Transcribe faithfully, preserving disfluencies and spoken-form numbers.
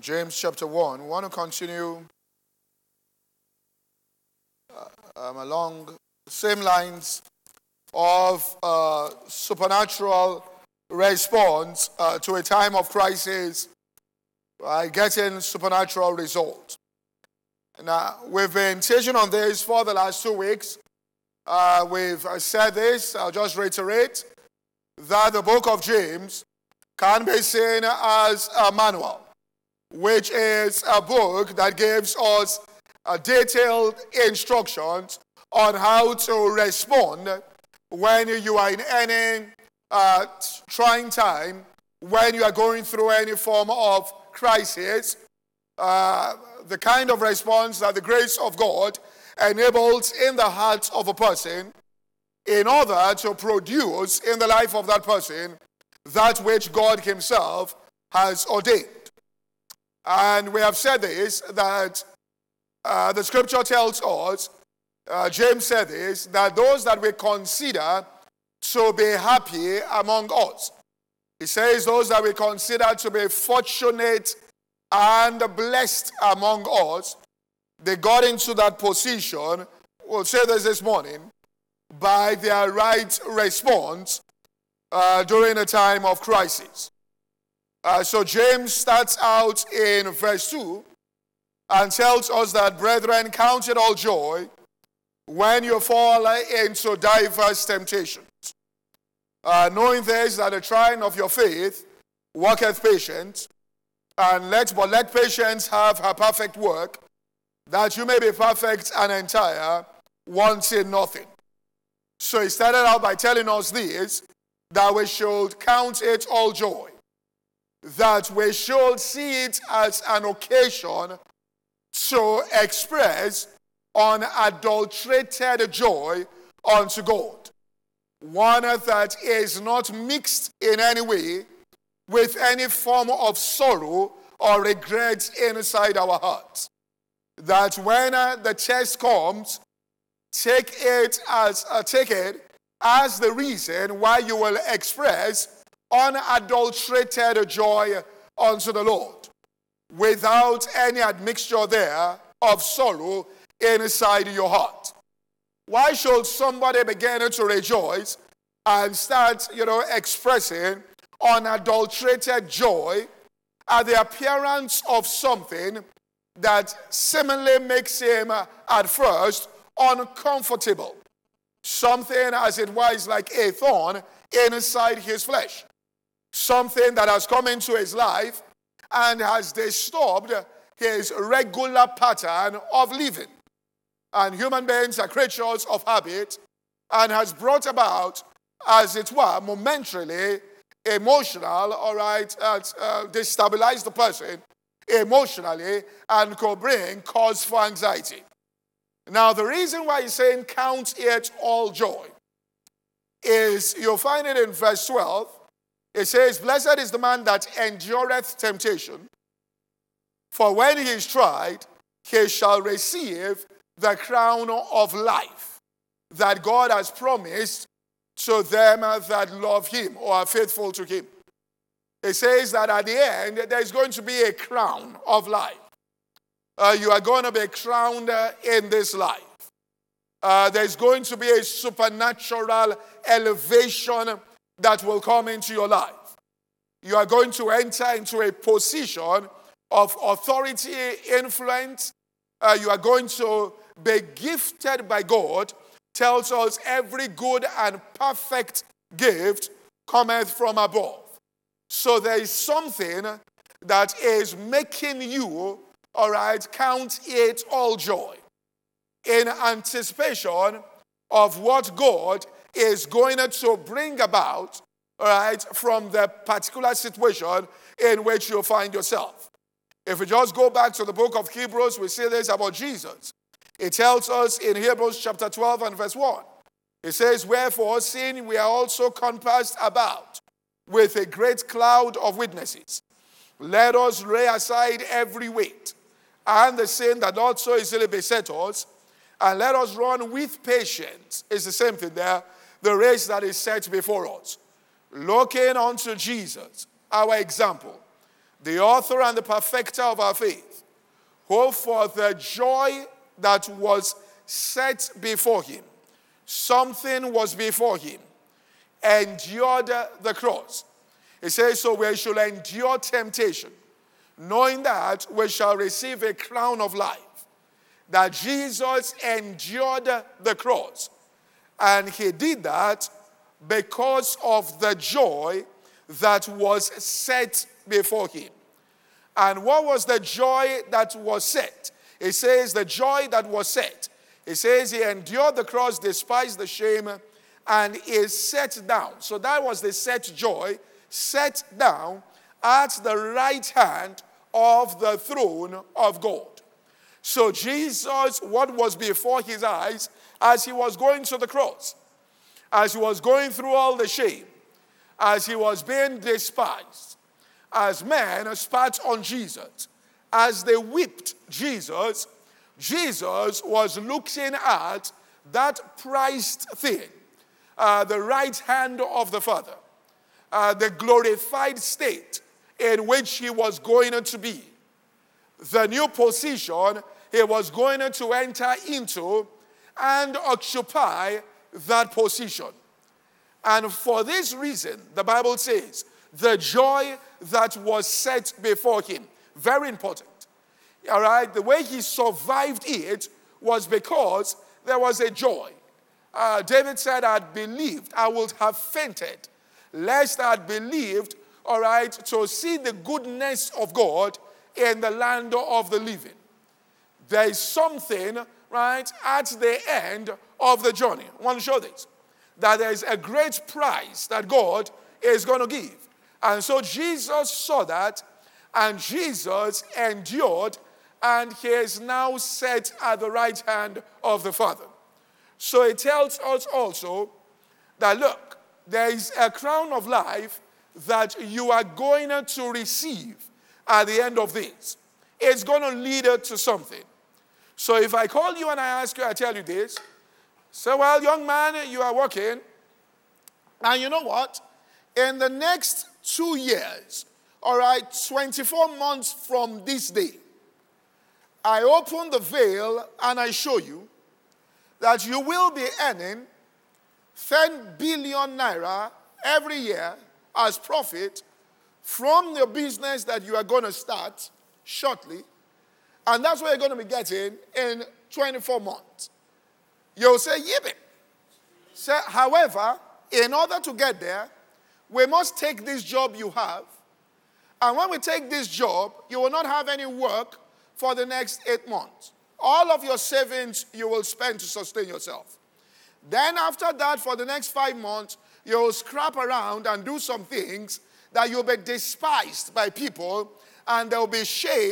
James chapter one. We want to continue uh, um, along the same lines of uh, supernatural response uh, to a time of crisis by getting supernatural results. Now, we've been teaching on this for the last two weeks. Uh, we've said this, I'll just reiterate, that the book of James can be seen as a manual, which is a book that gives us uh, detailed instructions on how to respond when you are in any uh, trying time, when you are going through any form of crisis, uh, the kind of response that the grace of God enables in the heart of a person in order to produce in the life of that person that which God himself has ordained. And we have said this, that uh, the scripture tells us, uh, James said this, that those that we consider to be happy among us. He says those that we consider to be fortunate and blessed among us, they got into that position, we'll say this this morning, by their right response uh, during a time of crisis. Uh, so James starts out in verse two and tells us that, brethren, count it all joy when you fall into diverse temptations. Uh, knowing this, that the trying of your faith worketh patience, and let but let patience have her perfect work, that you may be perfect and entire, wanting nothing. So he started out by telling us this, that we should count it all joy, that we should see it as an occasion to express unadulterated joy unto God. One that is not mixed in any way with any form of sorrow or regret inside our hearts. That when uh, the test comes, take it as uh, take it as the reason why you will express unadulterated joy unto the Lord, without any admixture there of sorrow inside your heart. Why should somebody begin to rejoice and start, you know, expressing unadulterated joy at the appearance of something that seemingly makes him uh, at first uncomfortable? Something as it was like a thorn inside his flesh. Something that has come into his life and has disturbed his regular pattern of living. And human beings are creatures of habit, and has brought about, as it were, momentarily emotional, all right, uh, uh, destabilize the person emotionally and could bring cause for anxiety. Now, the reason why he's saying count it all joy is, you'll find it in verse twelve. It says, blessed is the man that endureth temptation, for when he is tried, he shall receive the crown of life that God has promised to them that love him or are faithful to him. It says that at the end, there's going to be a crown of life. Uh, you are going to be crowned uh, in this life. Uh, there's going to be a supernatural elevation that will come into your life. You are going to enter into a position of authority, influence. Uh, you are going to be gifted by God. Tells us every good and perfect gift cometh from above. So there is something that is making you, all right, count it all joy in anticipation of what God is going to bring about, all right, from the particular situation in which you find yourself. If we just go back to the book of Hebrews, we see this about Jesus. It tells us in Hebrews chapter twelve and verse one. It says, wherefore, seeing we are also compassed about with a great cloud of witnesses, let us lay aside every weight and the sin that also easily beset us, and let us run with patience. It's the same thing there, the race that is set before us, looking unto Jesus, our example, the author and the perfecter of our faith, who for the joy that was set before him, something was before him, endured the cross. It says, so we shall endure temptation, knowing that we shall receive a crown of life. That Jesus endured the cross. And he did that because of the joy that was set before him. And what was the joy that was set? It says the joy that was set. It says he endured the cross, despised the shame, and is set down. So that was the set joy, set down at the right hand of the throne of God. So Jesus, what was before his eyes as he was going to the cross, as he was going through all the shame, as he was being despised, as men spat on Jesus, as they whipped Jesus, Jesus was looking at that prized thing, uh, the right hand of the Father, uh, the glorified state in which he was going to be, the new position he was going to enter into and occupy that position. And for this reason, the Bible says, the joy that was set before him. Very important. All right? The way he survived it was because there was a joy. Uh, David said, I had believed, I would have fainted, lest I had believed, all right, to see the goodness of God in the land of the living. There is something, right, at the end of the journey. I want to show this. That there is a great prize that God is going to give. And so Jesus saw that, and Jesus endured, and he is now set at the right hand of the Father. So it tells us also that, look, there is a crown of life that you are going to receive at the end of this. It's going to lead to something. So if I call you and I ask you, I tell you this. So, well, young man, you are working. And you know what? In the next two years, all right, twenty-four months from this day, I open the veil and I show you that you will be earning ten billion naira every year as profit from the business that you are going to start shortly. And that's what you're going to be getting in twenty-four months. You'll say, yippee. So, however, in order to get there, we must take this job you have. And when we take this job, you will not have any work for the next eight months. All of your savings you will spend to sustain yourself. Then after that, for the next five months, you will scrap around and do some things that you'll be despised by people, and there will be shame